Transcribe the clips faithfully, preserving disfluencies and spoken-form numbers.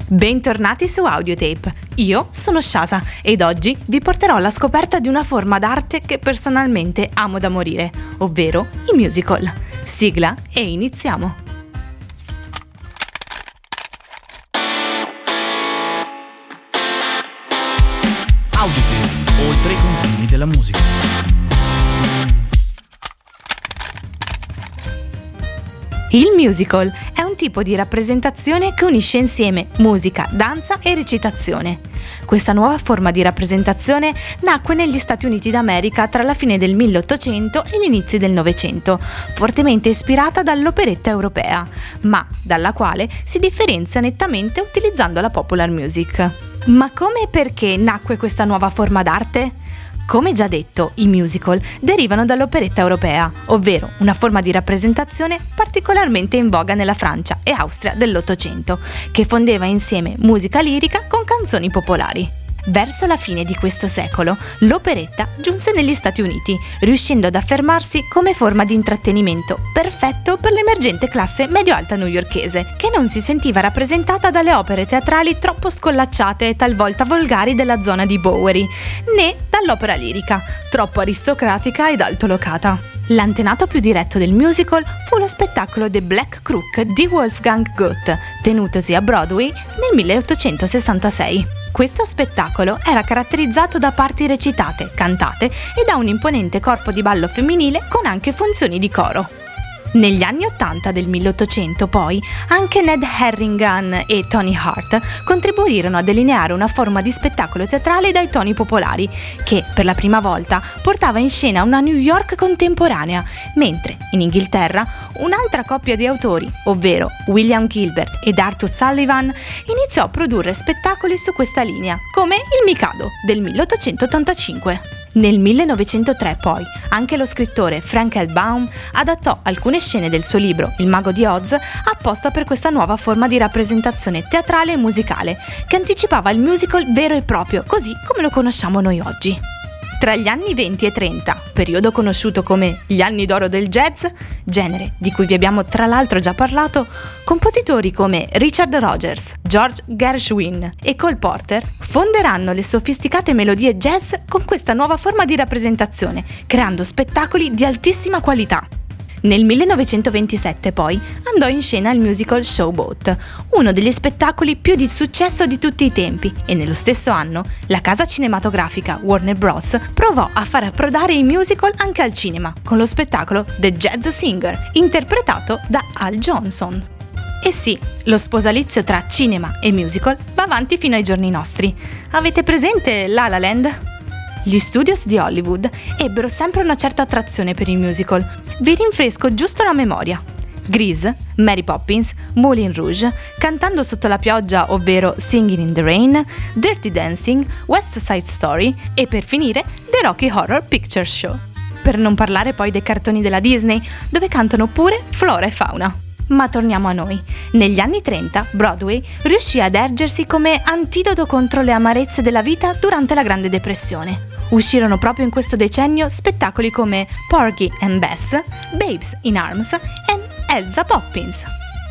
Bentornati su Audiotape, io sono Shasa ed oggi vi porterò alla scoperta di una forma d'arte che personalmente amo da morire, ovvero i musical. Sigla e iniziamo! Audiotape, oltre i confini della musica. Il musical è un tipo di rappresentazione che unisce insieme musica, danza e recitazione. Questa nuova forma di rappresentazione nacque negli Stati Uniti d'America tra la fine del milleottocento e gli inizi del Novecento, fortemente ispirata dall'operetta europea, ma dalla quale si differenzia nettamente utilizzando la popular music. Ma come e perché nacque questa nuova forma d'arte? Come già detto, i musical derivano dall'operetta europea, ovvero una forma di rappresentazione particolarmente in voga nella Francia e Austria dell'Ottocento, che fondeva insieme musica lirica con canzoni popolari. Verso la fine di questo secolo, l'operetta giunse negli Stati Uniti, riuscendo ad affermarsi come forma di intrattenimento perfetto per l'emergente classe medio-alta newyorkese, che non si sentiva rappresentata dalle opere teatrali troppo scollacciate e talvolta volgari della zona di Bowery, né dall'opera lirica, troppo aristocratica ed altolocata. L'antenato più diretto del musical fu lo spettacolo The Black Crook di Wolfgang Goethe, tenutosi a Broadway nel milleottocentosessantasei. Questo spettacolo era caratterizzato da parti recitate, cantate e da un imponente corpo di ballo femminile con anche funzioni di coro. Negli anni ottanta del milleottocento, poi, anche Ned Harrigan e Tony Hart contribuirono a delineare una forma di spettacolo teatrale dai toni popolari, che, per la prima volta, portava in scena una New York contemporanea, mentre, in Inghilterra, un'altra coppia di autori, ovvero William Gilbert ed Arthur Sullivan, iniziò a produrre spettacoli su questa linea, come Il Mikado del milleottocentottantacinque. Nel millenovecentotre, poi, anche lo scrittore Frank L. Baum adattò alcune scene del suo libro Il Mago di Oz apposta per questa nuova forma di rappresentazione teatrale e musicale, che anticipava il musical vero e proprio, così come lo conosciamo noi oggi. Tra gli anni venti e trenta, periodo conosciuto come gli anni d'oro del jazz, genere di cui vi abbiamo tra l'altro già parlato, compositori come Richard Rodgers, George Gershwin e Cole Porter fonderanno le sofisticate melodie jazz con questa nuova forma di rappresentazione, creando spettacoli di altissima qualità. Nel millenovecentoventisette, poi, andò in scena il musical Showboat, uno degli spettacoli più di successo di tutti i tempi, e nello stesso anno la casa cinematografica Warner Bros. Provò a far approdare i musical anche al cinema, con lo spettacolo The Jazz Singer, interpretato da Al Jolson. E sì, lo sposalizio tra cinema e musical va avanti fino ai giorni nostri. Avete presente La La Land? Gli studios di Hollywood ebbero sempre una certa attrazione per i musical. Vi rinfresco giusto la memoria. Grease, Mary Poppins, Moulin Rouge, Cantando sotto la pioggia, ovvero Singing in the Rain, Dirty Dancing, West Side Story e per finire The Rocky Horror Picture Show. Per non parlare poi dei cartoni della Disney, dove cantano pure flora e fauna. Ma torniamo a noi. Negli anni trenta, Broadway riuscì ad ergersi come antidoto contro le amarezze della vita durante la Grande Depressione. Uscirono proprio in questo decennio spettacoli come Porgy and Bess, Babes in Arms e Elsa Poppins.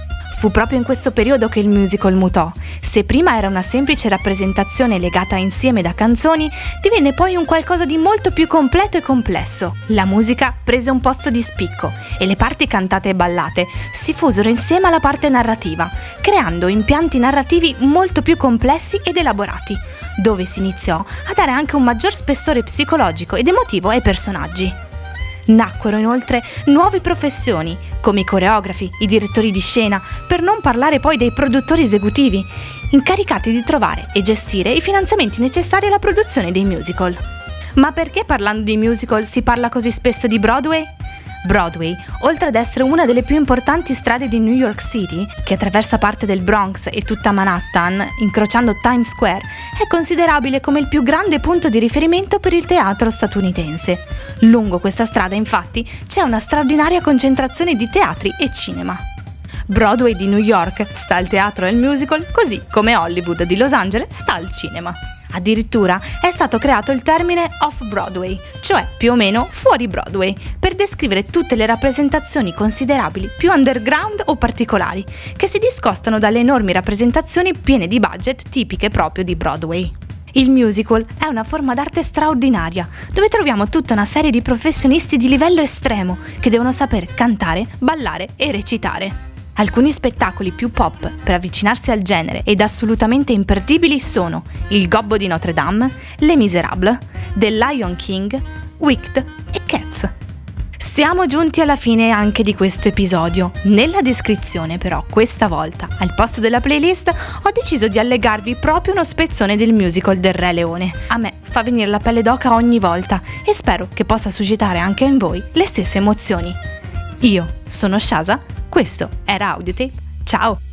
Fu proprio in questo periodo che il musical mutò. Se prima era una semplice rappresentazione legata insieme da canzoni, divenne poi un qualcosa di molto più completo e complesso. La musica prese un posto di spicco e le parti cantate e ballate si fusero insieme alla parte narrativa, creando impianti narrativi molto più complessi ed elaborati, dove si iniziò a dare anche un maggior spessore psicologico ed emotivo ai personaggi. Nacquero inoltre nuove professioni, come i coreografi, i direttori di scena, per non parlare poi dei produttori esecutivi, incaricati di trovare e gestire i finanziamenti necessari alla produzione dei musical. Ma perché parlando di musical si parla così spesso di Broadway? Broadway, oltre ad essere una delle più importanti strade di New York City, che attraversa parte del Bronx e tutta Manhattan, incrociando Times Square, è considerabile come il più grande punto di riferimento per il teatro statunitense. Lungo questa strada, infatti, c'è una straordinaria concentrazione di teatri e cinema. Broadway di New York sta al teatro e al musical, così come Hollywood di Los Angeles sta al cinema. Addirittura è stato creato il termine off-Broadway, cioè più o meno fuori Broadway, per descrivere tutte le rappresentazioni considerabili più underground o particolari, che si discostano dalle enormi rappresentazioni piene di budget tipiche proprio di Broadway. Il musical è una forma d'arte straordinaria, dove troviamo tutta una serie di professionisti di livello estremo che devono saper cantare, ballare e recitare. Alcuni spettacoli più pop per avvicinarsi al genere ed assolutamente imperdibili sono Il Gobbo di Notre Dame, Les Misérables, The Lion King, Wicked e Cats. Siamo giunti alla fine anche di questo episodio. Nella descrizione però, questa volta, al posto della playlist, ho deciso di allegarvi proprio uno spezzone del musical del Re Leone. A me fa venire la pelle d'oca ogni volta e spero che possa suscitare anche in voi le stesse emozioni. Io sono Shasa, questo era Audiotape, ciao!